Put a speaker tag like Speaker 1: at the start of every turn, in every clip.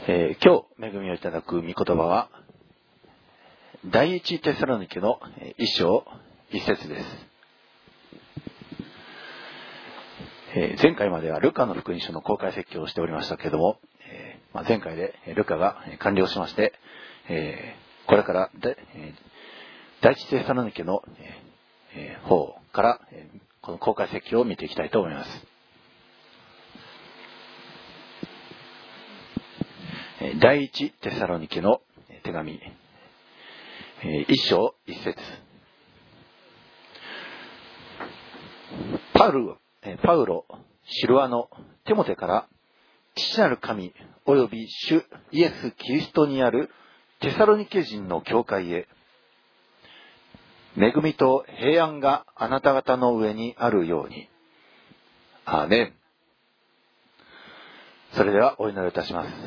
Speaker 1: 今日恵みをいただく御言葉は第一テサロニケの一章一節です。前回まではルカの福音書の公開説教をしておりましたけれども、前回でルカが完了しまして、これから第一テサロニケの方からこの公開説教を見ていきたいと思います。第一テサロニケの手紙一章一節。パウロ、シルワノ、テモテから父なる神および主イエス・キリストにあるテサロニケ人の教会へ、恵みと平安があなた方の上にあるように。アーメン。それではお祈りいたします。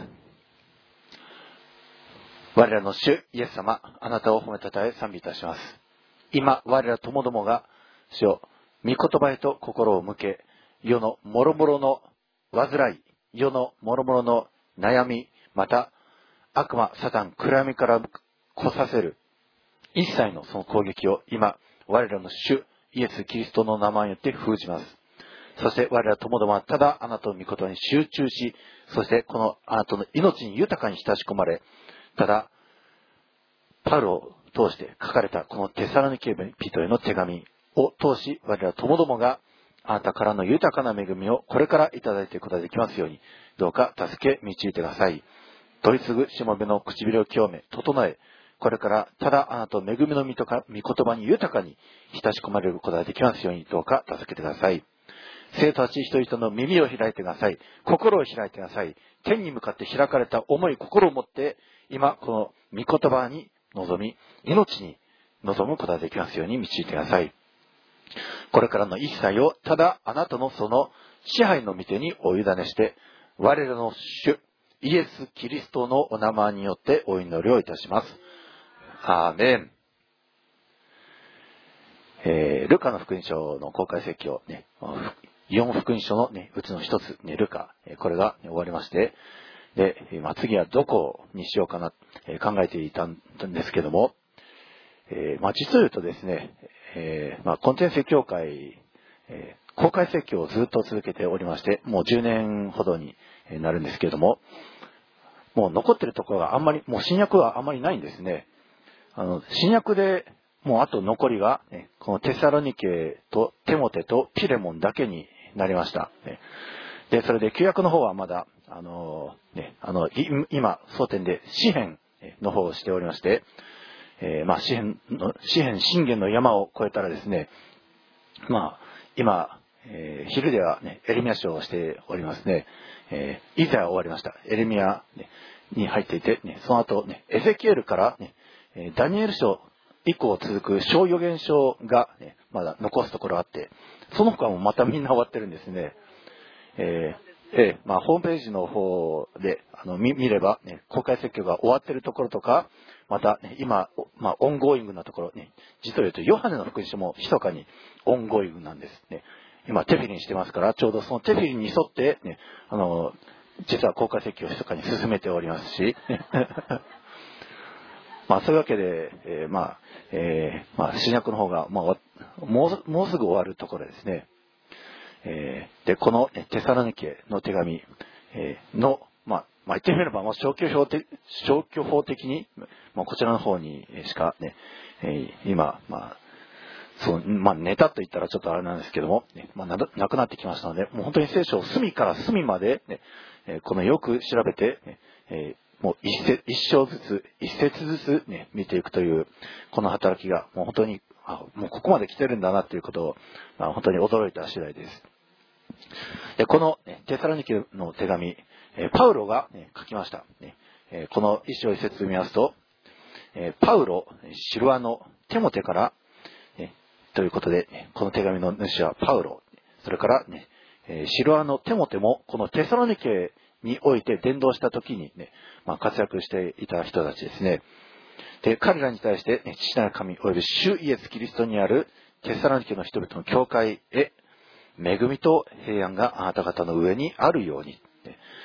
Speaker 1: 我らの主イエス様、あなたを褒めたたえ賛美いたします。今我らともどもが主を御言葉へと心を向け、世の諸々の煩い、世の諸々の悩み、また悪魔サタン暗闇から来させる一切のその攻撃を今我らの主イエス・キリストの名前によって封じます。そして我らともどもはただあなたの御言葉に集中し、そしてこのあなたの命に豊かに親し込まれ、ただパウロを通して書かれたこのテサロニケ人への手紙を通し、我らともどもがあなたからの豊かな恵みをこれからいただいていくことができますように、どうか助け導いてください。取り次ぐしもべの唇を清め整え、これからただあなたの恵みの御言葉に豊かに親し込まれることができますように、どうか助けてください。生徒たち一人一人の耳を開いてください。心を開いてください。天に向かって開かれた思い、心を持って今この御言葉に臨み、命に臨むことができますように導いてください。これからの一切をただあなたのその支配の御手にお委ねして、我らの主イエス・キリストのお名前によってお祈りをいたします。アーメン。ルカの福音書の公開説教ね、4福音書のね、うちの一つね、ルカ、これが、終わりまして、で、次はどこにしようかな、考えていたんですけども、実を言うとですね、コンテンツ教会、公開説教をずっと続けておりまして、もう10年ほどになるんですけれども、もう残ってるところがあんまり、もう新約はあんまりないんですね。新約でもうあと残りが、このテサロニケとテモテとピレモンだけになりました。で、それで旧約の方はまだ、今、争点で詩編の方をしておりまして、詩編、信玄の山を越えたらですね、今、昼ではね、エレミヤ書をしておりますね。イザヤ終わりました。エレミヤ、に入っていて、その後、エゼキエルから、ダニエル書以降続く小預言書が、まだ残すところあって、その他もまたみんな終わってるんですね。ホームページの方で見れば、公開説教が終わってるところとか、また、今、オンゴーイングなところ、実を言うとヨハネの福音書も密かにオンゴーイングなんですね。今テフィリンしてますから、ちょうどそのテフィリンに沿って、実は公開説教を密かに進めておりますし、そういうわけで、新約の方が、もうすぐ終わるところですね。で、このテサロニケの手紙の、言ってみれば、消去法的に、こちらの方にしかね、今、ネタと言ったらちょっとあれなんですけども、なくなってきましたので、もう本当に聖書を隅から隅まで、このよく調べて、もう一章ずつ、一節ずつね、見ていくという、この働きが、もう本当に、もうここまで来てるんだなということを、本当に驚いた次第です。で、この、テサロニケの手紙、パウロが、書きました。この一章一節見ますと、パウロ、シルワノ、テモテから、ということで、この手紙の主はパウロ、それから、シルワノ、テモテも、このテサロニケにおいて伝道した時にね、活躍していた人たちですね。で、彼らに対して、父なる神および主イエスキリストにあるテサロニケの人々の教会へ、恵みと平安があなた方の上にあるように。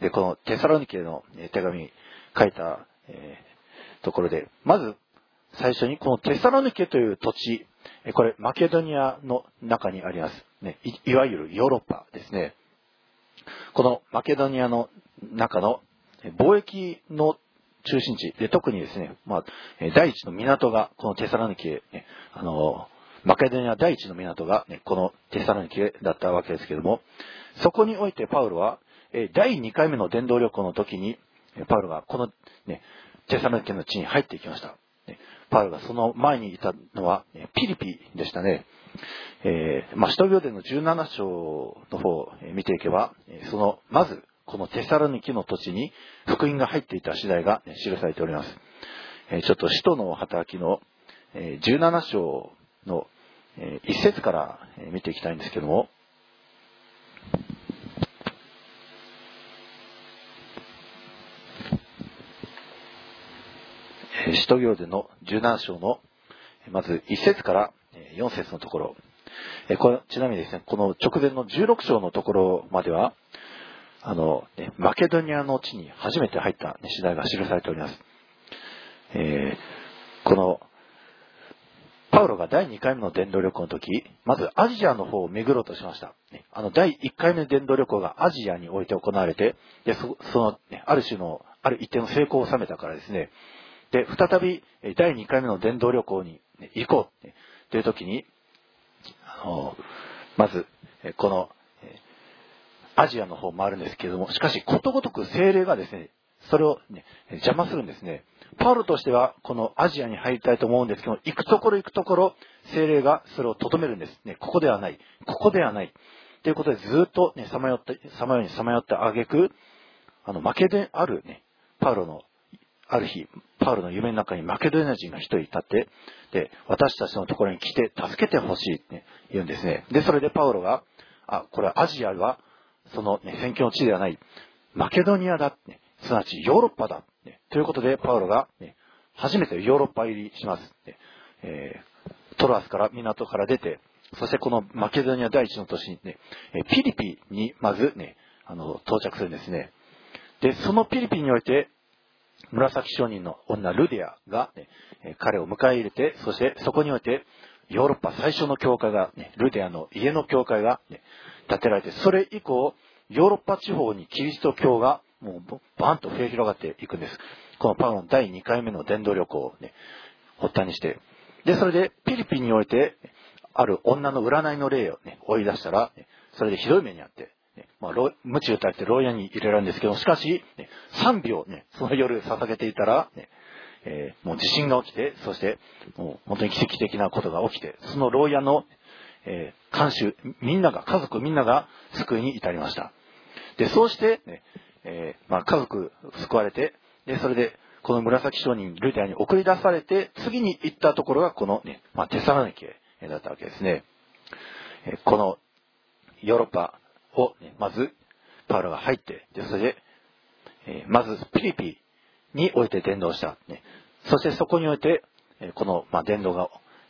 Speaker 1: で、このテサロニケの手紙書いた、ところで、まず最初にこのテサロニケという土地、これマケドニアの中にあります。ね、いわゆるヨーロッパですね。このマケドニアの中の貿易の中心地で、特にですね、第一の港がこのテサロニケ、マケドニア第一の港が、このテサロニケだったわけですけれども、そこにおいてパウロは、第2回目の伝道旅行の時に、パウロがこの、テサロニケの地に入っていきました。パウロがその前にいたのはピリピでしたね。使徒行伝の17章の方を見ていけば、まずこのテサロニケの土地に福音が入っていた次第が記されております。ちょっと使徒の働きの17章の1節から見ていきたいんですけども、使徒行伝の17章のまず1節から4節のところ、ちなみにですね、この直前の16章のところまではマケドニアの地に初めて入った次第が記されております。このパウロが第2回目の伝道旅行の時、まずアジアの方を巡ろうとしました。第1回目の伝道旅行がアジアにおいて行われて、である一定の成功を収めたからですね。で、再び第2回目の伝道旅行に行こうという時に、まずこのアジアの方を回るんですけれども、しかしことごとく聖霊がですね、それを邪魔するんですね。パウロとしてはこのアジアに入りたいと思うんですけど、行くところ聖霊がそれを留めるんですね。ここではないということで、ずっとさまよった挙句、マケドニアあるある日、パウロの夢の中にマケドニア人が一人立って、で、私たちのところに来て助けてほしいって言うんですね。で、それでパウロが、これはアジアはその宣教の地ではない、マケドニアだ、すなわちヨーロッパだ、ということでパウロが、初めてヨーロッパ入りします。トロアスから港から出て、そしてこのマケドニア第一の都市にピリピにまず到着するんですね。で、そのピリピにおいて、紫商人の女ルディアが、彼を迎え入れて、そしてそこにおいてヨーロッパ最初の教会が、ルディアの家の教会が、建てられて、それ以降ヨーロッパ地方にキリスト教がもうバーンと増え広がっていくんです。このパウロの第2回目の伝道旅行を発端にして、でそれでピリピにおいてある女の占いの霊を追い出したら、それでひどい目にあって、鞭打たれて牢屋に入れられるんですけど、しかし賛美をその夜捧げていたら、もう地震が起きて、そしてもう本当に奇跡的なことが起きて、その牢屋の看守家族みんなが救いに至りました。で、そうして、家族救われて、でそれでこの紫商人ルディアに送り出されて、次に行ったところがこのテサロニケだったわけですね。このヨーロッパを、まずパウロが入って、でそれで、まずピリピにおいて伝道した、そしてそこにおいて、この、伝道が、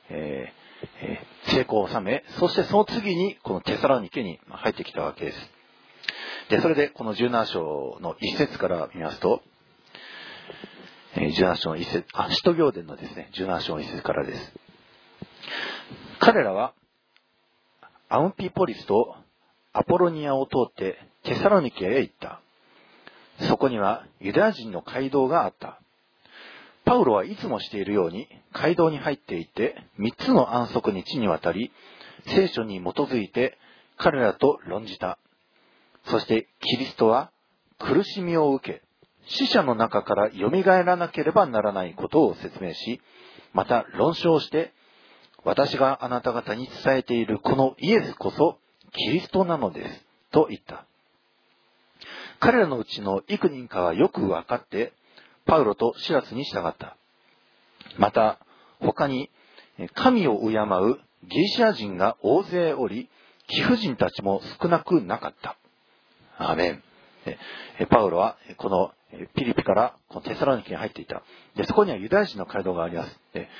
Speaker 1: 成功を収め、そしてその次にこのテサロニケに入ってきたわけです。でそれでこの17章の1節から見ますと、17章の1節、使徒行伝のですね、17章の1節からです。彼らはアンピポリスとアポロニアを通ってテサロニケへ行った。そこにはユダヤ人の街道があった。パウロはいつもしているように街道に入っていって3つの安息日にわたり聖書に基づいて彼らと論じた。そしてキリストは苦しみを受け、死者の中から蘇らなければならないことを説明し、また論証して、私があなた方に伝えているこのイエスこそキリストなのですと言った。彼らのうちの幾人かはよく分かってパウロとシラスに従った。また他に神を敬うギリシャ人が大勢おり、貴婦人たちも少なくなかった。アーメン。パウロはこのピリピからこのテサロニケに入っていた。でそこにはユダヤ人の街道があります。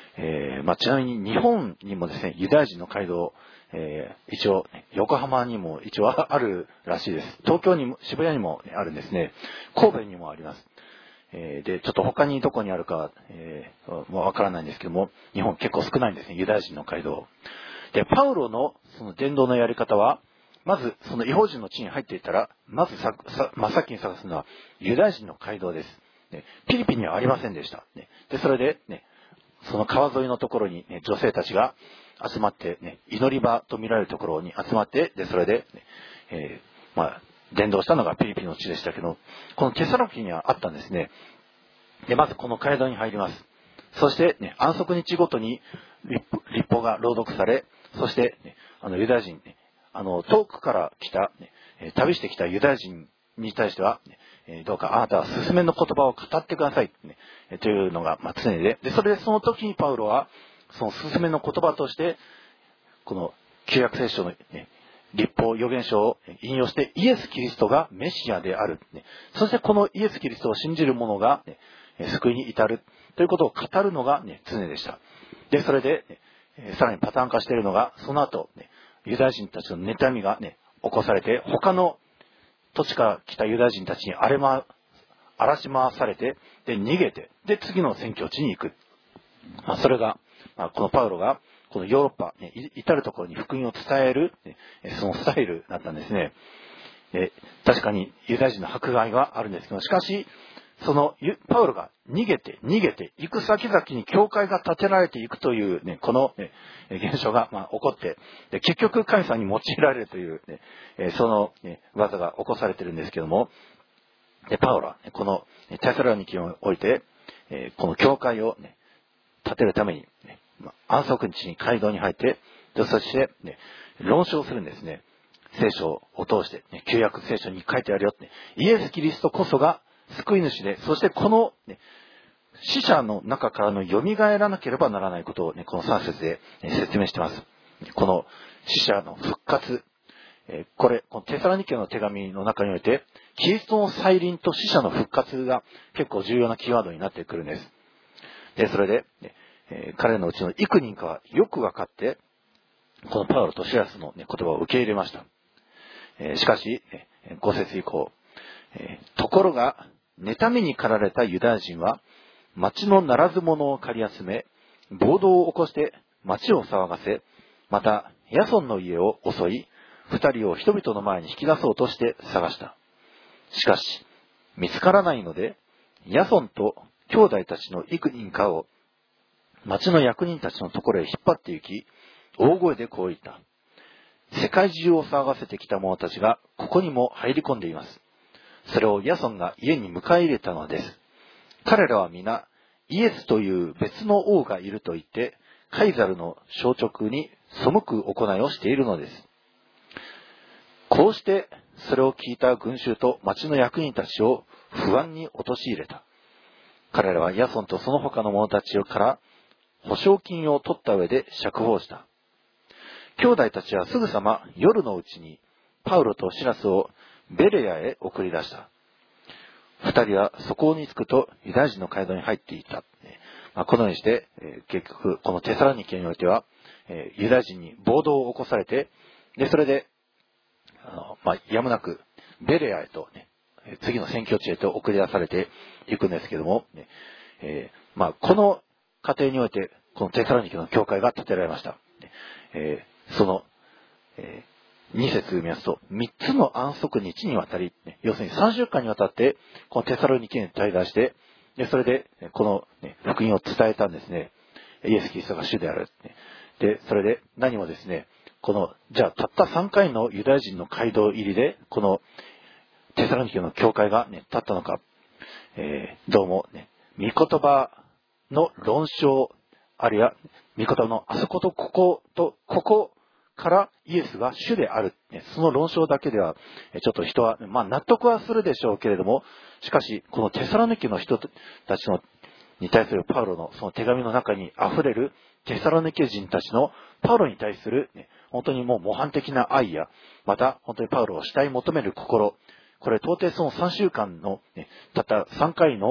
Speaker 1: ちなみに日本にもですね、ユダヤ人の街道、一応、横浜にも一応あるらしいです。東京にも、渋谷にもあるんですね。神戸にもあります。で、ちょっと他にどこにあるか、もうわからないんですけども、日本結構少ないんですね、ユダヤ人の街道。で、パウロのその伝道のやり方は、まずその異邦人の地に入っていったら、まず真っ先に探すのはユダヤ人の街道です。ピリピにはありませんでした。で、それで、その川沿いのところに、女性たちが集まって、祈り場と見られるところに集まって、で、それで、伝道したのがピリピの地でしたけど、このテサロニケにはあったんですね。で、まずこの街道に入ります。そして、安息日ごとに律法が朗読され、そして、ユダヤ人、遠くから来た、旅してきたユダヤ人に対しては、どうかあなたは勧めの言葉を語ってください、というのが常で、それでその時にパウロは、その勧めの言葉として、この旧約聖書の、律法預言書を引用してイエス・キリストがメシアである。そしてこのイエス・キリストを信じる者が救いに至るということを語るのが常でした。で、それでさらにパターン化しているのが、その後ユダヤ人たちの妬みが起こされて、他の土地から来たユダヤ人たちに荒らし回されて、で、逃げて、で、次の宣教地に行く。それが、このパウロが、このヨーロッパ、至るところに福音を伝える、そのスタイルだったんですね。確かにユダヤ人の迫害はあるんですけど、しかし、そのパウロが逃げて、行く先々に教会が建てられていくという、この、現象が、起こって、で、結局神様に用いられるという、その、技が起こされているんですけども、で、パウロは、このテサロニケにおいて、この教会を、建てるために、安息日に街道に入って、で、そして、論証するんですね。聖書を通して、旧約聖書に書いてあるよって、イエス・キリストこそが救い主で、そしてこの、死者の中からの蘇らなければならないことを、この3節で説明しています。この死者の復活、このテサロニケの手紙の中において、キリストの再臨と死者の復活が結構重要なキーワードになってくるんです。で、それで、彼らのうちの幾人かはよく分かって、このパウロとシラスの言葉を受け入れました。しかし、5節以降、ところが、妬みに駆られたユダヤ人は、町のならず者を借り集め、暴動を起こして町を騒がせ、また、ヤソンの家を襲い、2人を人々の前に引き出そうとして探した。しかし、見つからないので、ヤソンと兄弟たちの幾人かを、町の役人たちのところへ引っ張って行き、大声でこう言った。世界中を騒がせてきた者たちがここにも入り込んでいます。それをヤソンが家に迎え入れたのです。彼らは皆、イエスという別の王がいると言って、カイザルの消直に背く行いをしているのです。こうして、それを聞いた群衆と町の役人たちを不安に陥れた。彼らはヤソンとその他の者たちから保証金を取った上で釈放した。兄弟たちはすぐさま夜のうちにパウロとシラスをベレアへ送り出した。二人はそこに着くとユダヤ人の街道に入っていた。このようにして、結局このテサロニケにおいては、ユダヤ人に暴動を起こされて、で、それで、やむなくベレアへと、次の宣教地へと送り出されていくんですけども、この過程において、このテサロニケの教会が建てられました。その、2節見ますと、3つの安息日にわたり、要するに3週間にわたって、このテサロニケに滞在して、で、それで、この、福音を伝えたんですね。イエス・キリストが主である。で、それで何もですね、じゃあたった3回のユダヤ人の街道入りで、このテサロニケの教会が立ったのか、どうも御言葉の論証、あるいは御言葉のあそことここからイエスが主である。その論証だけでは、ちょっと人は、納得はするでしょうけれども、しかし、このテサロニケの人たちに対するパウロのその手紙の中に溢れるテサロニケ人たちのパウロに対する、本当にもう模範的な愛や、また本当にパウロを慕い求める心、これ到底その3週間の、たった3回の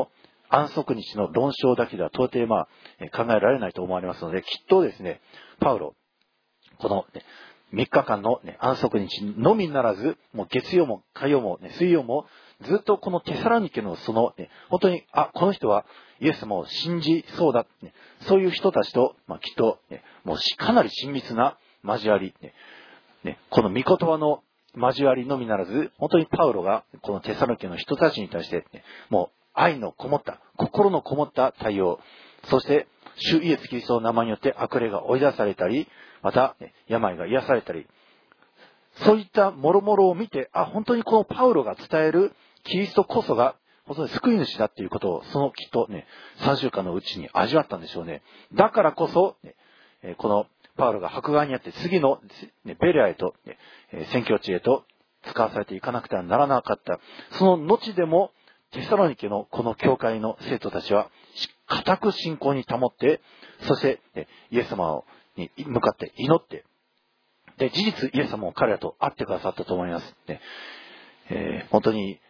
Speaker 1: 安息日の論証だけでは到底考えられないと思われますので、きっとですね、パウロ、この、3日間の、安息日のみならず、もう月曜も火曜も、水曜も、ずっとこのテサロニケの本当に、この人はイエス様を信じそうだ、そういう人たちと、きっと、もうかなり親密な交わり、この御言葉の交わりのみならず、本当にパウロがこのテサロニケの人たちに対して、もう愛のこもった、心のこもった対応、そして主イエスキリストの名前によって悪霊が追い出されたり、また病が癒されたり、そういった諸々を見て、本当にこのパウロが伝えるキリストこそが本当に救い主だっていうことを、そのきっと3週間のうちに味わったんでしょうね。だからこそ、このパウロが迫害にあって次のベレアへと、宣教地へと使わされていかなくてはならなかった。その後でも、テサロニケのこの教会の生徒たちは、固く信仰に保って、そして、イエス様に向かって祈って、で、事実イエス様も彼らと会ってくださったと思います。本当に、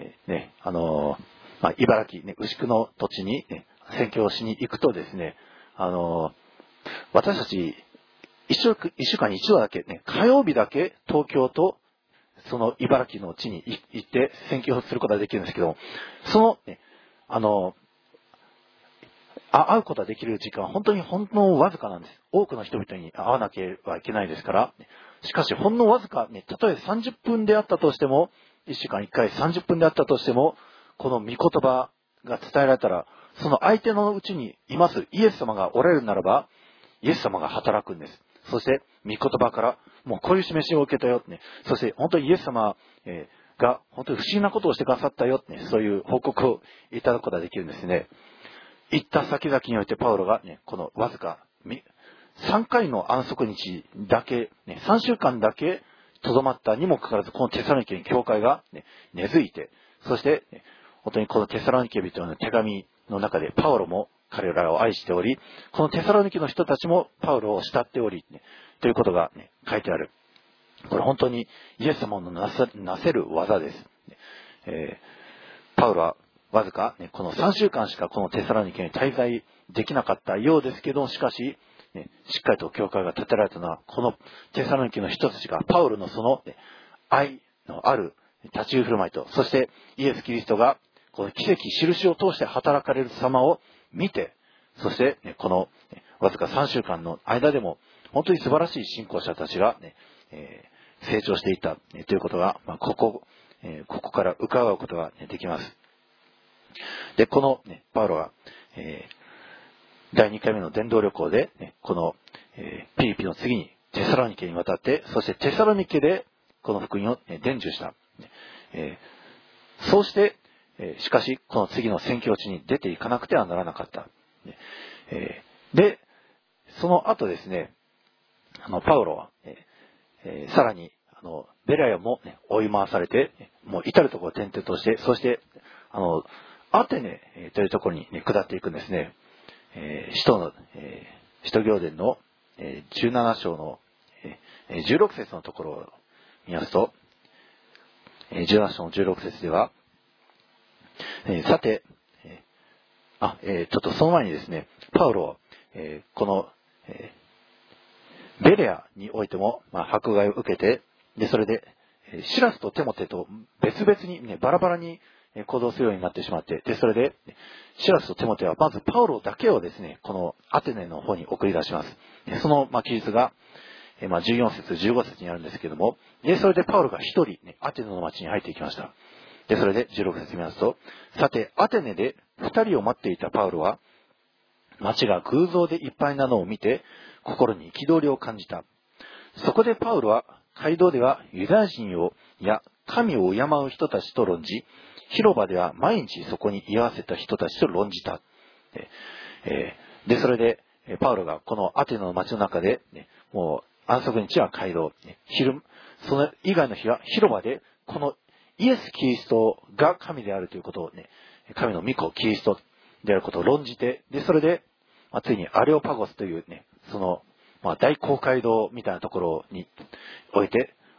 Speaker 1: 茨城、牛久の土地に、宣教しに行くとですね、私たち、一週間に一度だけ、火曜日だけ東京とその茨城の地に行って宣教することができるんですけども、その、会うことができる時間は本当にほんのわずかなんです。多くの人々に会わなければいけないですから、しかしほんのわずか、たとえ30分であったとしても、1週間1回30分であったとしても、この御言葉が伝えられたら、その相手のうちにいますイエス様がおられるならば、イエス様が働くんです。そして、御言葉から、もうこういう示しを受けたよ、そして、本当にイエス様が、本当に不思議なことをしてくださったよ、そういう報告をいただくことができるんですね。行った先々においてパウロが、このわずか3回の安息日だけ、3週間だけとどまったにもかかわらず、このテサロニケに教会が、根付いて、そして、本当にこのテサロニケ人の手紙の中でパウロも彼らを愛しており、このテサロニケの人たちもパウロを慕っており、ということが、書いてある。これ本当にイエス様のなせる技です。パウロはわずか、この3週間しかこのテサロニケに滞在できなかったようですけど、しかし、しっかりと教会が建てられたのは、このテサロニケの人たちがパウロのその愛のある立ち居振る舞いと、そしてイエス・キリストがこの奇跡、印を通して働かれる様を見て、そしてこのわずか3週間の間でも本当に素晴らしい信仰者たちが、成長していったということが、ここから伺うことができます。で、この、パウロは、第2回目の伝道旅行で、この、ピリピの次にテサロニケに渡って、そしてテサロニケでこの福音を伝授した。そうして、しかし、この次の宣教地に出ていかなくてはならなかった。で、その後ですね、パウロは、さらに、ベラヤも、追い回されて、もう至るところを転々として、そして、アテネというところに、下っていくんですね。使徒行伝の17章の16節のところを見ますと、17章の16節では、さて、ちょっとその前にですね、パウロは、この、ベレアにおいても、迫害を受けて、で、それで、シラスとテモテと別々に、バラバラに行動するようになってしまって、で、それで、シラスとテモテは、まずパウロだけをですね、このアテネの方に送り出します。その、記述が、14節、15節にあるんですけども、で、それでパウロが一人、アテネの町に入っていきました。で、それで16節見ますと、さて、アテネで二人を待っていたパウロは、町が偶像でいっぱいなのを見て、心に憤りを感じた。そこでパウロは、街道ではユダヤ人や神を敬う人たちと論じ、広場では毎日そこに居合わせた人たちと論じた。で、それで、パウロがこのアテネの町の中で、もう安息日は街道、その以外の日は広場で、このイエス・キリストが神であるということをね、神の御子、キリストであることを論じて、で、それで、ついにアレオパゴスというね、その、大公会堂みたいなところにおいて、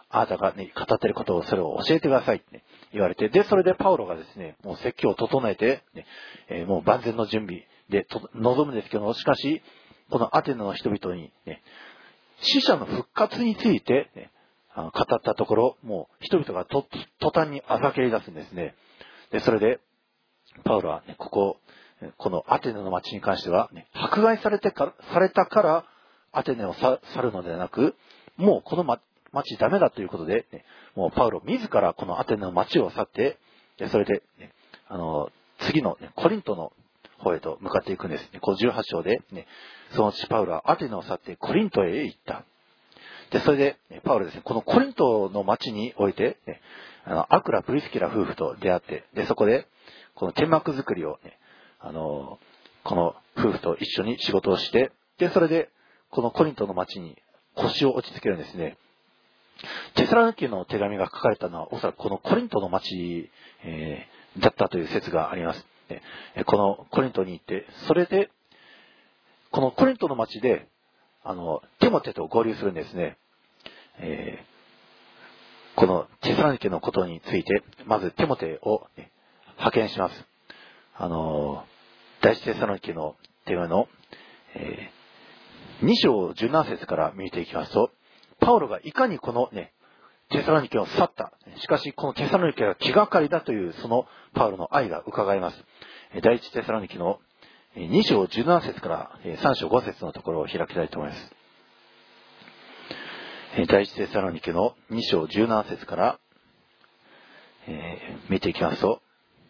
Speaker 1: あなたがね、語っていることをそれを教えてくださいって、ね、言われて、で、それでパウロがですね、もう説教を整えて、ね、もう万全の準備で臨むんですけど、しかし、このアテナの人々に、ね、死者の復活について、ね、語ったところ、もう人々が途端にあざけり出すんですね。で、それで、パウロは、ね、このアテネの町に関しては、ね、迫害されたからアテネを去るのではなく、もうこの町ダメだということで、ね、もうパウロ自らこのアテネの町を去って、でそれで、ね、次の、ね、コリントの方へと向かっていくんです。この18章で、ね、そのうちパウロはアテネを去ってコリントへ行った。で、それで、パウロですね、このコリントの町において、ね、アクラ・プリスキラ夫婦と出会って、で、そこで、この天幕作りをね、この夫婦と一緒に仕事をして、で、それで、このコリントの町に腰を落ち着けるんですね。テサロニケの手紙が書かれたのは、おそらくこのコリントの町、だったという説があります。このコリントに行って、それで、このコリントの町で、テモテと合流するんですね。このテサロニケのことについて、まずテモテを、ね、派遣します。第一テサロニケの手紙の、2章17節から見ていきますと、パウロがいかにこのね、テサロニケを去った。しかし、このテサロニケが気がかりだという、そのパウロの愛が伺えます。第一テサロニケの2章17節から3章5節のところを開きたいと思います。第一テサロニケの2章17節から、見ていきますと、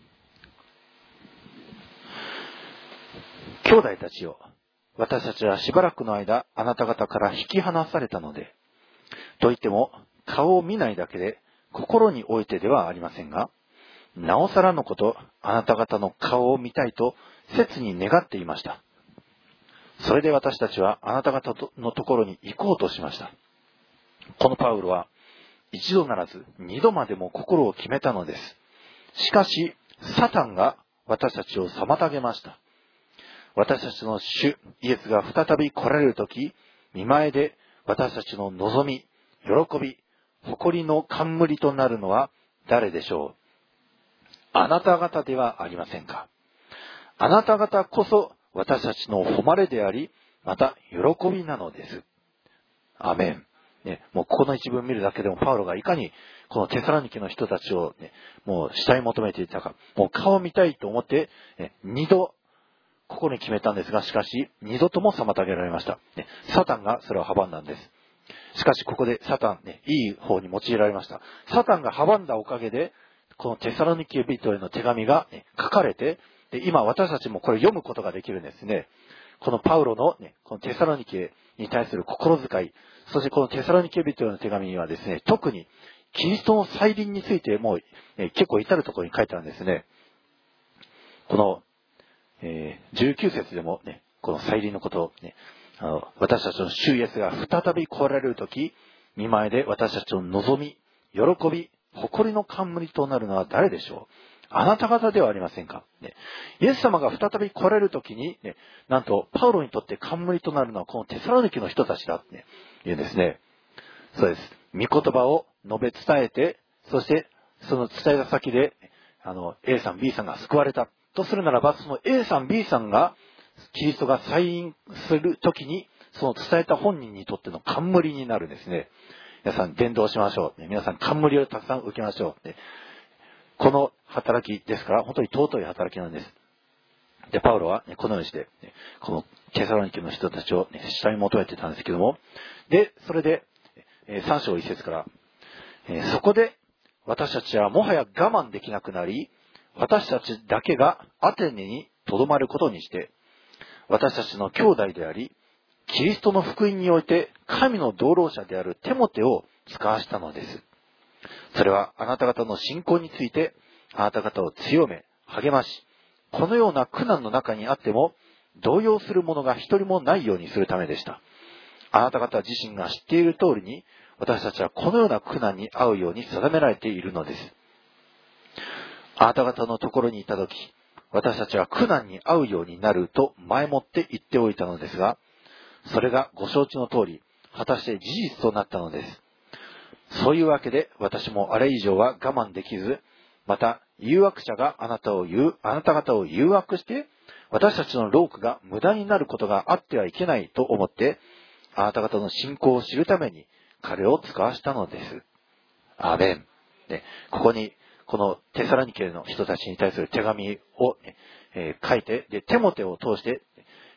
Speaker 1: 兄弟たちよ、私たちはしばらくの間あなた方から引き離されたので、と言っても顔を見ないだけで心においてではありませんが、なおさらのことあなた方の顔を見たいと切に願っていました。それで私たちはあなた方のところに行こうとしました。このパウロは一度ならず二度までも心を決めたのです。しかしサタンが私たちを妨げました。私たちの主イエスが再び来られるとき、見前で私たちの望み、喜び、誇りの冠となるのは誰でしょう。あなた方ではありませんか。あなた方こそ私たちの誉れであり、また喜びなのです。アメン。ね、もうこの一文見るだけでもパウロがいかにこのテサロニケの人たちを、ね、もう慕い求めていたか。もう顔を見たいと思って、ね、二度心に決めたんですが、しかし二度とも妨げられました。ね、サタンがそれを阻んだんです。しかしここでサタン、ね、いい方に用いられました。サタンが阻んだおかげで、このテサロニケ人への手紙が、ね、書かれて、で今私たちもこれを読むことができるんですね。このパウロの、ね、このテサロニケに対する心遣い、そしてこのテサロニケ人への手紙にはですね、特にキリストの再臨についても、結構至るところに書いてあるんですね。この、19節でも、ね、この再臨のことを、ね、私たちの主イエスが再び来られるとき、見前で私たちの望み、喜び、誇りの冠となるのは誰でしょう。あなた方ではありませんか。ね、イエス様が再び来られるときに、ね、なんとパウロにとって冠となるのはこのテサロニケの人たちだって言うんですね。そうです。御言葉を述べ伝えて、そしてその伝えた先でA さん B さんが救われたとするならば、その A さん B さんがキリストが再臨するときに、その伝えた本人にとっての冠になるんですね。皆さん伝道しましょう。皆さん冠をたくさん受けましょう。この働きですから、本当に尊い働きなんです。で、パウロは、このようにして、このテサロニケの人たちを、下に求めてたんですけども、で、それで、3章1節から、そこで私たちはもはや我慢できなくなり、私たちだけがアテネに留まることにして、私たちの兄弟であり、キリストの福音において神の同労者であるテモテを使わしたのです。それはあなた方の信仰についてあなた方を強め、励まし、このような苦難の中にあっても動揺する者が一人もないようにするためでした。あなた方自身が知っている通りに、私たちはこのような苦難に遭うように定められているのです。あなた方のところにいたとき、私たちは苦難に遭うようになると前もって言っておいたのですが、それがご承知の通り、果たして事実となったのです。 そういうわけで私もあれ以上は我慢できず、また誘惑者があなた方を誘惑して、私たちの労苦が無駄になることがあってはいけないと思って、あなた方の信仰を知るために彼を使わしたのです。アーメン。ね、ここに、このテサラニケの人たちに対する手紙を、書いて、で、テモテを通して、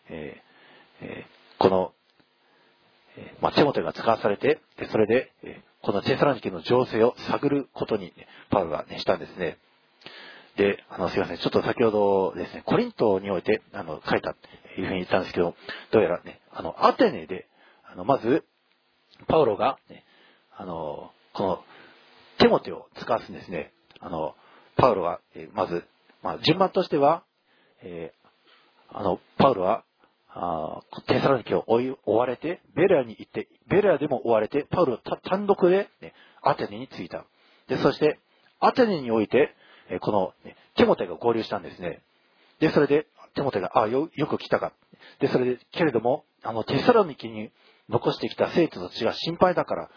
Speaker 1: この、テモテが使わされて、でそれで、このテサラニケの情勢を探ることに、パウロが、したんですね。で、すいません。ちょっと先ほどですね、コリントにおいて、書いたというふうに言ったんですけど、どうやらね、アテネで、まず、パウロが、この、テモテを使わすんですね。パウロが、まず、順番としては、パウロは、テサロニケを追われて、ベレアに行って、ベレアでも追われて、パウロ単独で、アテネに着いた。で、そして、アテネにおいて、この、テモテが合流したんですね。で、それで、テモテが、よく来たか。で、それで、けれども、テサロニケに残してきた生徒たちが心配だから、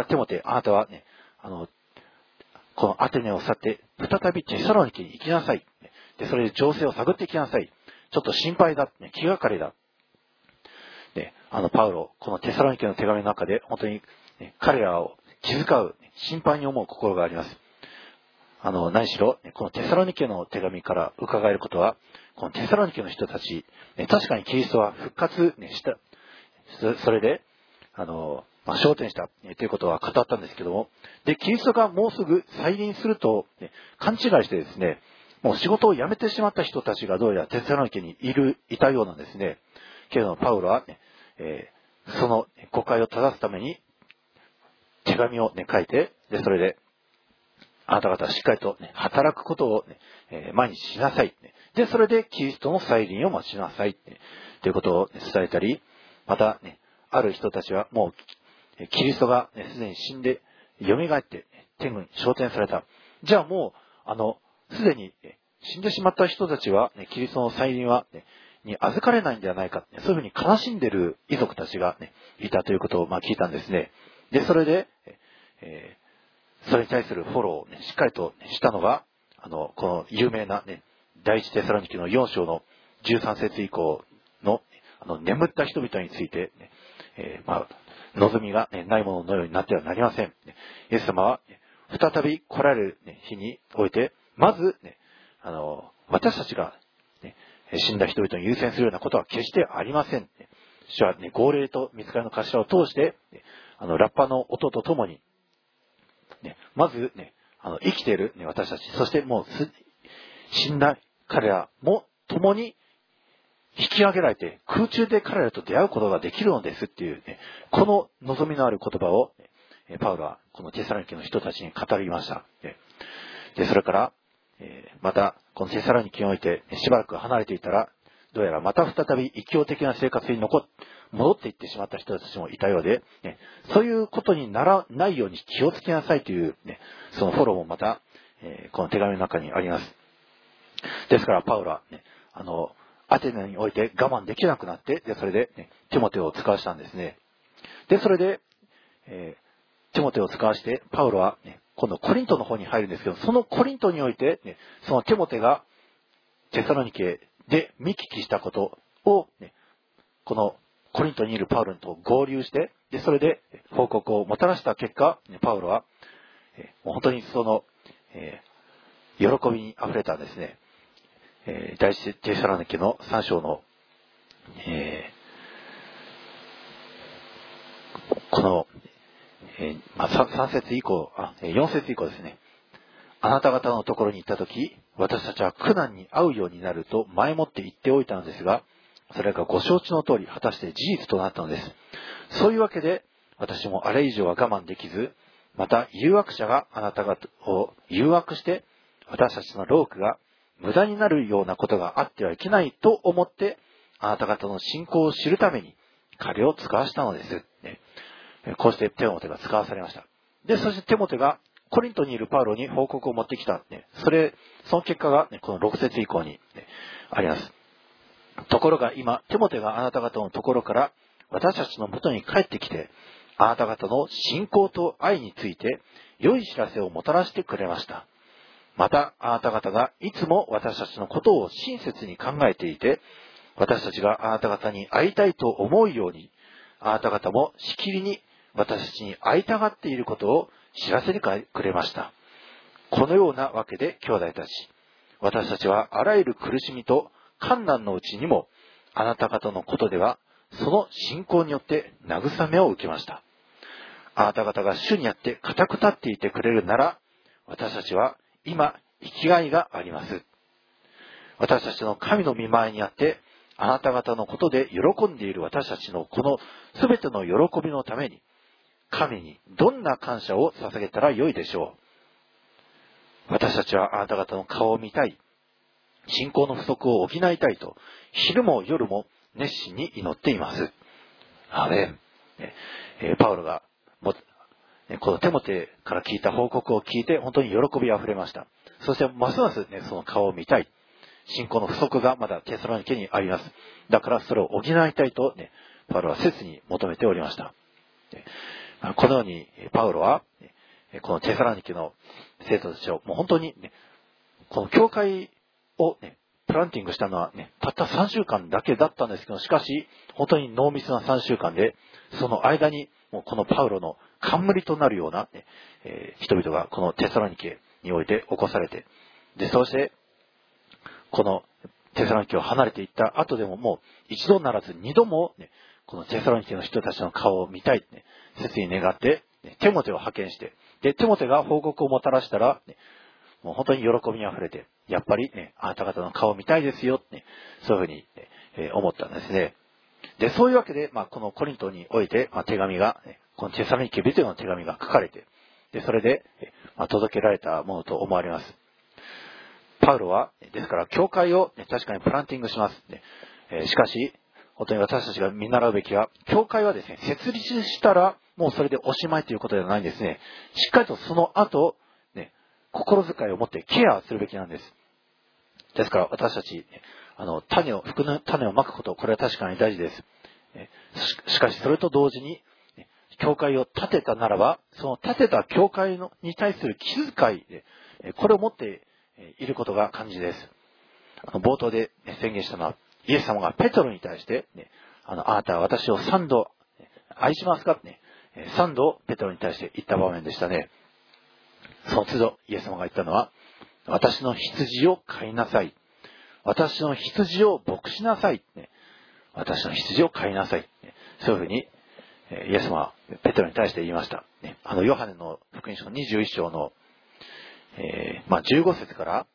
Speaker 1: テモテ、あなたはね、このアテネを去って、再びテサロニケに行きなさい。で、それで情勢を探ってきなさい。ちょっと心配だ。気がかりだ。で、パウロ、このテサロニケの手紙の中で、本当に、彼らを気遣う、心配に思う心があります。何しろ、このテサロニケの手紙から伺えることは、このテサロニケの人たち、確かにキリストは復活、した。それで、昇天したということは語ったんですけども、で、キリストがもうすぐ再臨すると、勘違いしてですね、もう仕事を辞めてしまった人たちがどうやらテサロニケにいたようなんですね。けれども、パウロは、その誤解を正すために、手紙を書いて、で、それで、あなた方はしっかりと、働くことを、毎日しなさい。で、それでキリストの再臨を待ちなさい。ということを伝えたり、また、ある人たちはもう、キリストがすでに死んで、蘇って、天軍に昇天された。じゃあもう、すでに死んでしまった人たちは、キリストの再臨は、に預かれないんではないか。そういうふうに悲しんでいる遺族たちが、いたということを、聞いたんですね。で、それで、それに対するフォローを、しっかりとしたのが、この有名な、第一テサロニケの4章の13節以降の、眠った人々について、望みが、ないもののようになってはなりません。イエス様は、再び来られる、日において、まず、私たちが、死んだ人々に優先するようなことは決してありません。主は、号令と御使いの頭を通して、ラッパの音とともに、まず、生きている、私たち、そしてもう死んだ彼らも共に引き上げられて空中で彼らと出会うことができるのですっていうこの望みのある言葉を、パウロはこのテサロニケの人たちに語りました。で、それから、また、このテサロニケにおいて、しばらく離れていたら、どうやらまた再び異教的な生活に戻っていってしまった人たちもいたようで、そういうことにならないように気をつけなさいという、そのフォローもまた、この手紙の中にあります。ですから、パウロは、アテネにおいて我慢できなくなって、で、それで、テモテを使わしたんですね。で、それで、テモテを使わして、パウロは、今度コリントの方に入るんですけど、そのコリントにおいて、そのテモテがテサロニケで見聞きしたことを、このコリントにいるパウロと合流して、で、それで報告をもたらした結果、パウロは、本当にその、喜びに溢れたですね、第一テサロニケの3章の、この、3節以降、4節以降ですね。あなた方のところに行ったとき、私たちは苦難に遭うようになると前もって言っておいたのですが、それがご承知の通り、果たして事実となったのです。そういうわけで、私もあれ以上は我慢できず、また誘惑者があなた方を誘惑して、私たちの労苦が無駄になるようなことがあってはいけないと思って、あなた方の信仰を知るために彼を使わしたのです。こうしてテモテが使わされました。で、そしてテモテがコリントにいるパウロに報告を持ってきた。その結果が、この6節以降に、あります。ところが今、テモテがあなた方のところから私たちの元に帰ってきて、 あなた方の信仰と愛について良い知らせをもたらしてくれました。また、あなた方がいつも私たちのことを親切に考えていて、私たちがあなた方に会いたいと思うように、あなた方もしきりに私たちに会いたがっていることを知らせてくれました。このようなわけで兄弟たち、私たちはあらゆる苦しみと困難のうちにも、あなた方のことでは、その信仰によって慰めを受けました。あなた方が主にあって固く立っていてくれるなら、私たちは今生きがいがあります。私たちの神の御前にあって、あなた方のことで喜んでいる私たちのこのすべての喜びのために、神にどんな感謝を捧げたらよいでしょう。私たちはあなた方の顔を見たい、信仰の不足を補いたいと、昼も夜も熱心に祈っています。アーメン。パウロがこのテモテから聞いた報告を聞いて本当に喜びあふれました。そしてますますその顔を見たい。信仰の不足がまだテサロニケにあります。だからそれを補いたいとパウロは切に求めておりました。このようにパウロはこのテサロニケの生徒たちをもう本当にこの教会をプランティングしたのはたった3週間だけだったんですけど、しかし本当に濃密な3週間で、その間にもうこのパウロの冠となるような人々がこのテサロニケにおいて起こされて、でそうしてこのテサロニケを離れていった後でももう一度ならず二度もこのテサロニケの人たちの顔を見たいって切に願ってテモテを派遣して、でテモテが報告をもたらしたらもう本当に喜びにあふれて、やっぱりあなた方の顔を見たいですよってそういうふうに思ったんですね。でそういうわけでこのコリントにおいて手紙がこのテサロニケ人への手紙が書かれて、でそれで届けられたものと思われます。パウロはですから教会を確かにプランティングします。しかし本当に私たちが見習うべきは、教会はですね、設立したらもうそれでおしまいということではないんですね。しっかりとその後心遣いを持ってケアするべきなんです。ですから私たち福の種をまくこと、これは確かに大事です。しかしそれと同時に教会を建てたならば、その建てた教会に対する気遣いでこれを持っていることが肝心です。冒頭で宣言したのは、イエス様がペトロに対してあなたは私を3度愛しますかって3度ペトロに対して言った場面でしたね。その都度イエス様が言ったのは、私の羊を飼いなさい。私の羊を牧しなさい。私の羊を飼いなさい。そういうふうにイエス様はペテロに対して言いました。ヨハネの福音書21章の15節から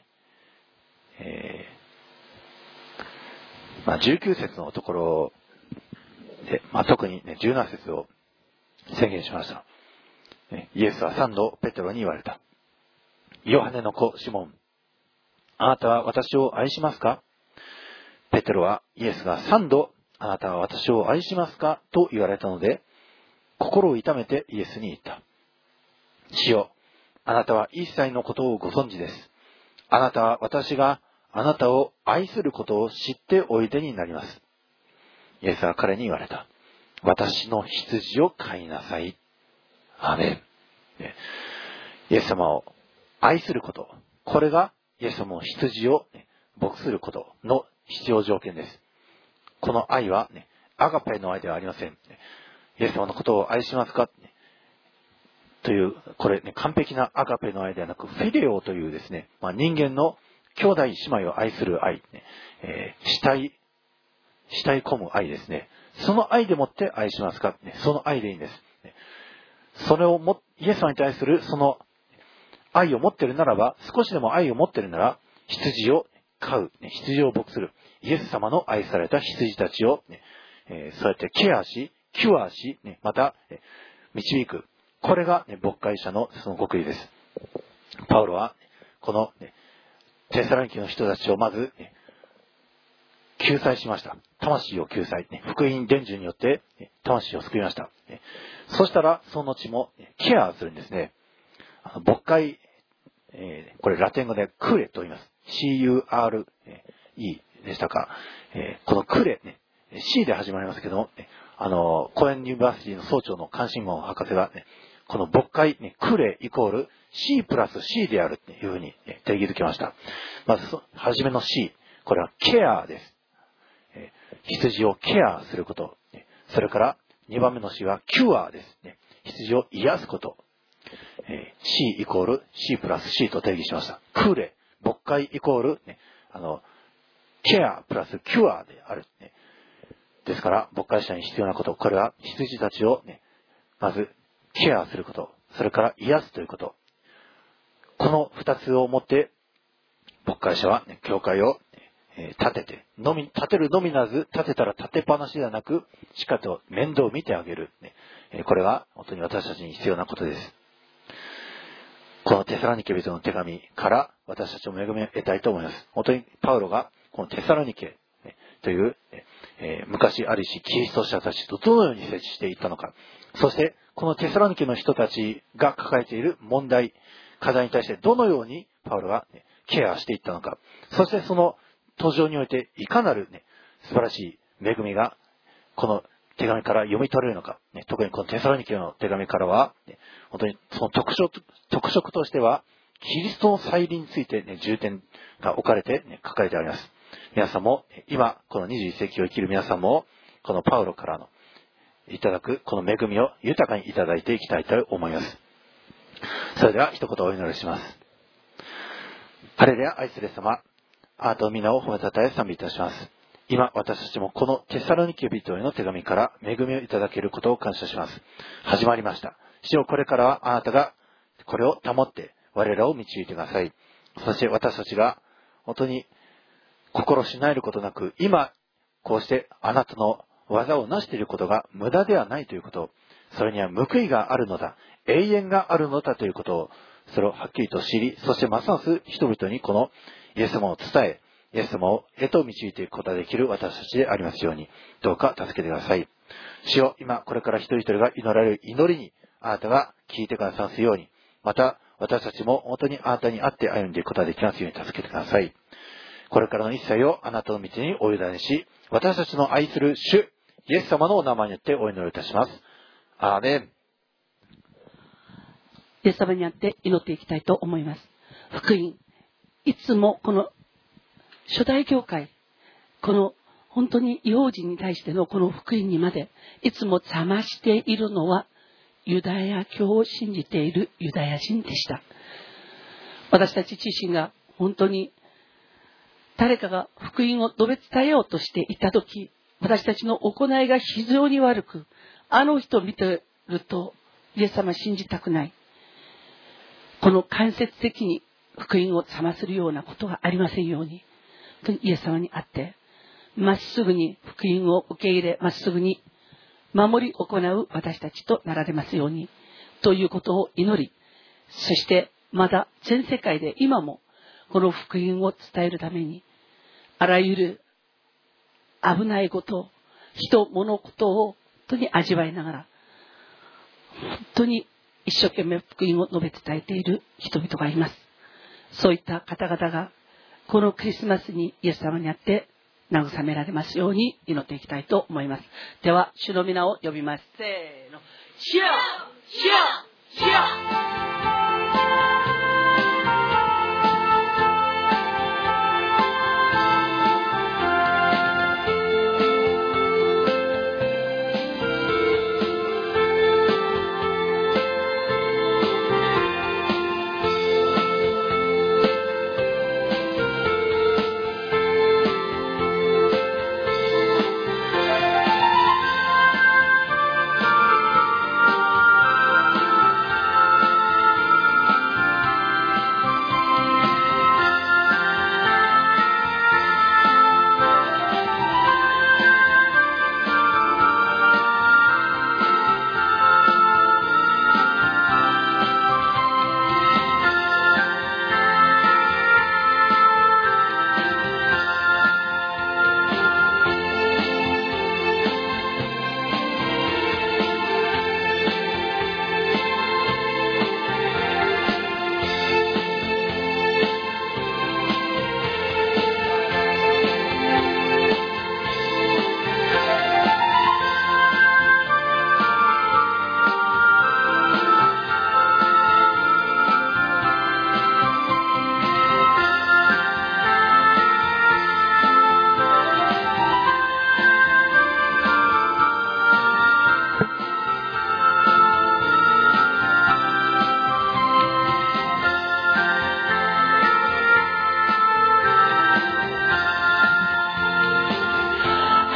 Speaker 1: 19節のところで、特に17節を宣言しました。イエスは3度ペテロに言われた。ヨハネの子シモン、あなたは私を愛しますか？ペテロはイエスが3度あなたは私を愛しますかと言われたので、心を痛めてイエスに言った。主よ、あなたは一切のことをご存知です。あなたは私があなたを愛することを知っておいでになります。イエスは彼に言われた。私の羊を飼いなさい。アーメン。イエス様を愛すること、これがイエス様の羊を牧することの必要条件です。この愛はアガペの愛ではありません。イエス様のことを愛しますかという、これ完璧なアガペの愛ではなく、フィレオというですね、人間の兄弟姉妹を愛する愛、慕い込む愛ですね。その愛でもって愛しますか？その愛でいいんです。それをイエス様に対するその愛を持っているならば、少しでも愛を持っているなら、羊を飼う、羊を牧する、イエス様の愛された羊たちを、そうやってケアし、キュアし、また、導く。これが、牧会者のその極意です。パウロは、この、テサロニケの人たちをまず、救済しました。魂を救済。福音伝授によって、魂を救いました。そしたら、その後も、ケアするんですね。牧会、これラテン語でクレと言います。C-U-R-E でしたか。このクレ、C で始まりますけども、 コエンユニバーシティの総長の関心門博士がね、この牧会、ね、クレイコール C プラス C であるっていうふうに、ね、定義づけました。まず、はじめの C、これはケアです。羊をケアすること。それから、2番目の C はキュアです。羊を癒すこと。C イコール C プラス C と定義しました。クレ、牧会イコール、ね、ケアプラスキュアである。ですから、牧会者に必要なこと、これは羊たちを、ね、まず、ケアすること、それから癒すということ。この2つをもって、牧会者は、ね、教会を、立てて、立てるのみならず、立てたら立てっぱなしではなく、しっかりと面倒を見てあげる。これは本当に私たちに必要なことです。このテサロニケ人の手紙から私たちも恵みを得たいと思います。本当にパウロがこのテサロニケという、昔あるしキリスト者たちとどのように接していったのか。そしてこのテサロニケの人たちが抱えている問題、課題に対してどのようにパウロがケアしていったのか。そしてその途上においていかなる、素晴らしい恵みがこの手紙から読み取れるのか、特にこのテサロニケの手紙からは、本当にその特色としてはキリストの再臨について、重点が置かれて、書かれてあります。皆さんも今この21世紀を生きる皆さんもこのパウロからのいただくこの恵みを豊かにいただいていきたいと思います。それでは一言お祈りします。ハレルヤ、愛する様、あなたの皆を褒めたたえ賛美いたします。今私たちもこのテサロニケ人への手紙から恵みをいただけることを感謝します。始まりました。主よ、これからはあなたがこれを保って我らを導いてください。そして私たちが本当に心しなえることなく、今こうしてあなたの技を成していることが無駄ではないということ、それには報いがあるのだ、永遠があるのだということを、それをはっきりと知り、そしてますます人々にこのイエス様を伝え、イエス様へと導いていくことができる私たちでありますように、どうか助けてください。主よ、今これから一人一人が祈られる祈りにあなたが聞いてくださるように、また私たちも本当にあなたに会って歩んでいくことができますように助けてください。これからの一切をあなたの道にお委ねし、私たちの愛する主イエス様のお名前によってお祈りいたします。アーメン。
Speaker 2: イエス様にあって祈っていきたいと思います。福音、いつもこの初代教会、この本当に異邦人に対してのこの福音にまでいつも邪魔しているのはユダヤ教を信じているユダヤ人でした。私たち自身が本当に誰かが福音を述べ伝えようとしていたとき、私たちの行いが非常に悪く、あの人を見てるとイエス様信じたくない、この間接的に福音を邪魔するようなことがありませんように、イエス様にあってまっすぐに福音を受け入れ、まっすぐに守り行う私たちとなられますようにということを祈り、そしてまだ全世界で今もこの福音を伝えるためにあらゆる危ないこと、人物事を本当に味わいながら本当に一生懸命福音を述べ伝えている人々がいます。そういった方々がこのクリスマスにイエス様にあって慰められますように祈っていきたいと思います。では主の皆を呼びます。せーの、主よ、主よ、主よ。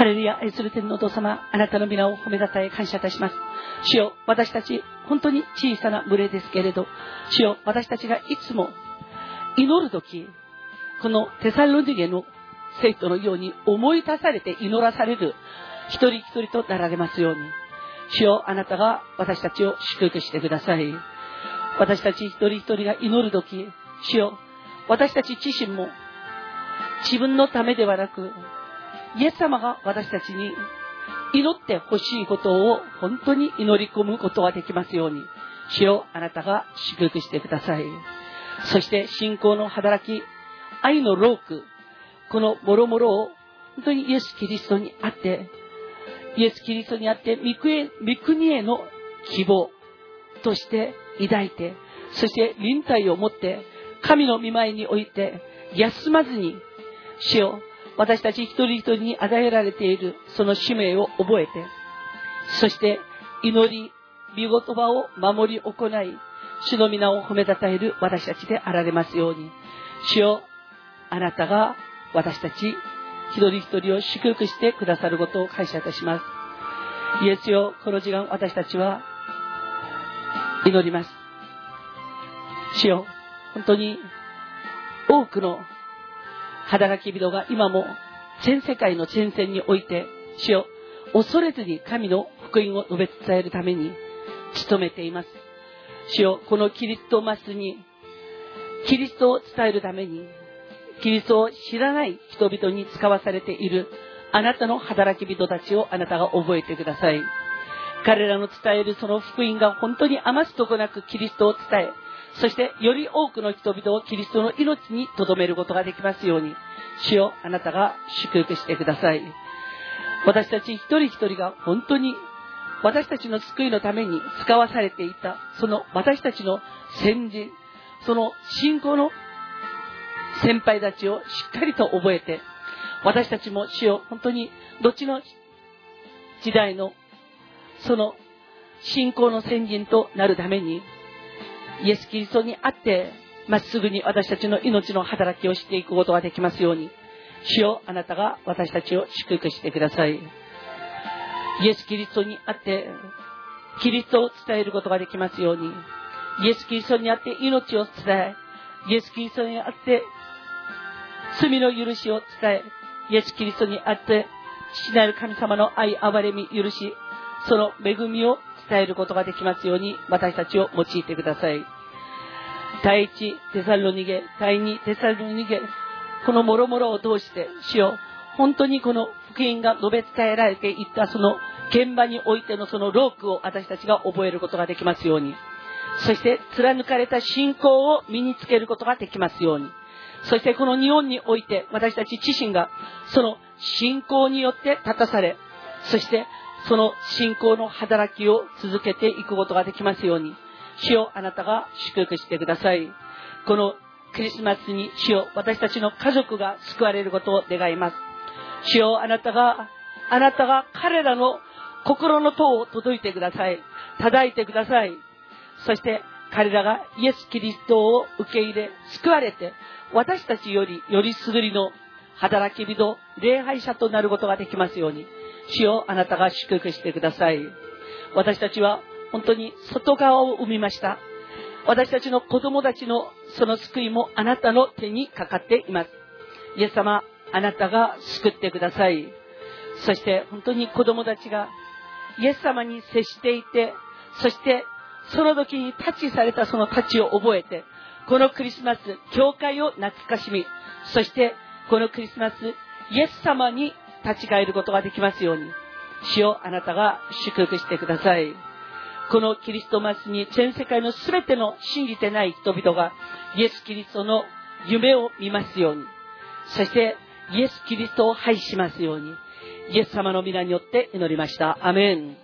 Speaker 2: レルヤ、愛する天のお父様、あなたの皆を褒めたたえ感謝いたします。主よ、私たち本当に小さな群れですけれど、主よ、私たちがいつも祈るとき、このテサロニケの生徒のように思い出されて祈らされる一人一人となられますように、主よ、あなたが私たちを祝福してください。私たち一人一人が祈るとき、主よ、私たち自身も自分のためではなく、イエス様が私たちに祈ってほしいことを本当に祈り込むことができますように、主よ、あなたが祝福してください。そして信仰の働き、愛の労苦、このもろもろを本当にイエス・キリストにあって、イエス・キリストにあって御国への希望として抱いて、そして忍耐を持って神の御前において休まずに、主よ、私たち一人一人に与えられているその使命を覚えて、そして祈り、御言葉を守り行い、主の皆を褒めたたえる私たちであられますように、主よ、あなたが私たち一人一人を祝福してくださることを感謝いたします。イエスよ、この時間私たちは祈ります。主よ、本当に多くの働き人が今も全世界の前線において、主よ、恐れずに神の福音を述べ伝えるために努めています。主よ、このキリストマスにキリストを伝えるために、キリストを知らない人々に使わされているあなたの働き人たちをあなたが覚えてください。彼らの伝えるその福音が本当に余すとこなくキリストを伝え、そしてより多くの人々をキリストの命に留めることができますように、主よ、あなたが祝福してください。私たち一人一人が本当に私たちの救いのために使わされていたその私たちの先人、その信仰の先輩たちをしっかりと覚えて、私たちも主よ、本当にどっちの時代のその信仰の先人となるために、イエス・キリストにあってまっすぐに私たちの命の働きをしていくことができますように、主よ、あなたが私たちを祝福してください。イエス・キリストにあってキリストを伝えることができますように、イエス・キリストにあって命を伝え、イエス・キリストにあって罪の許しを伝え、イエス・キリストにあって父なる神様の愛、憐れみ、許し、その恵みを伝えることができますように、私たちを用いてください。第一テサロニケ、第二テサロニケ、この諸々を通して主よ、本当にこの福音が述べ伝えられていったその現場においてのその労苦を私たちが覚えることができますように、そして貫かれた信仰を身につけることができますように、そしてこの日本において私たち自身がその信仰によって立たされ、そしてその信仰の働きを続けていくことができますように、主よ、あなたが祝福してください。このクリスマスに主よ、私たちの家族が救われることを願います。主よ、あなたが彼らの心の塔を届いてください。叩いてください。そして彼らがイエス・キリストを受け入れ救われて、私たちよりよりすぐりの働き人、礼拝者となることができますように、主よ、あなたが祝福してください。私たちは本当に外側を生みました。私たちの子供たちのその救いもあなたの手にかかっています。イエス様、あなたが救ってください。そして本当に子供たちがイエス様に接していて、そしてその時にタッチされたそのタッチを覚えて、このクリスマス、教会を懐かしみ、そしてこのクリスマス、イエス様に立ち返ることができますように、主よ、あなたが祝福してください。このキリストマスに全世界のすべての信じてない人々がイエス・キリストの夢を見ますように、そしてイエス・キリストを拝しますように、イエス様の皆によって祈りました。アメン。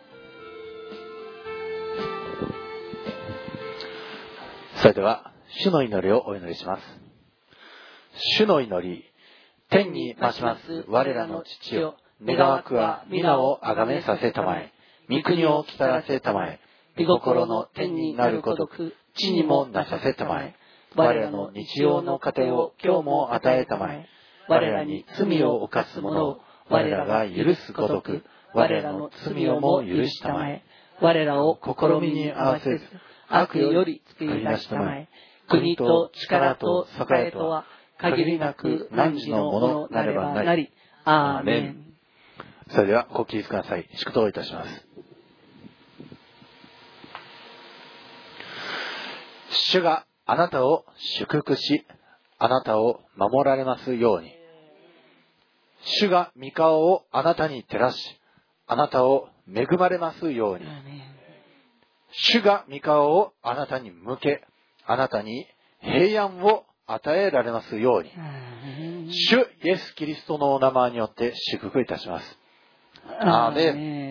Speaker 1: それでは主の祈りをお祈りします。主の祈り。天に増します我らの父よ、願わくは皆をあがめさせたまえ、御国を来たらせたまえ、御心の天になるごとく地にもなさせたまえ、我らの日常の糧を今日も与えたまえ、我らに罪を犯す者を我らが許すごとく、我らの罪をも許したまえ。
Speaker 2: 我らを試みに合わせず、悪より救い出したまえ。国と力と栄えとは、限りなく汝のものなればなり。アーメン。
Speaker 1: それでは、ご起立ください。祝祷いたします。主があなたを祝福し、あなたを守られますように。主が御顔をあなたに照らし、あなたを恵まれますように。主が御顔をあなたに向け、あなたに平安を与えられますように。主イエス・キリストのお名前によって祝福いたします。アーメン。